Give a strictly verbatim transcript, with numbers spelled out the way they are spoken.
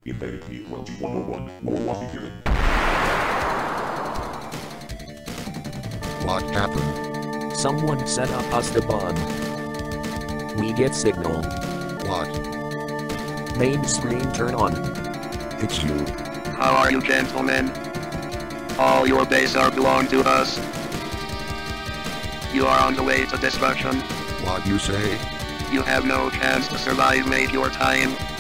Invaded me one G one oh one, more one given. What happened? Someone set up us the bomb. We get signal. What? Main screen turn on. It's you. How are you, gentlemen? All your base are belong to us. You are on the way to destruction. What you say? You have no chance to survive, make your time.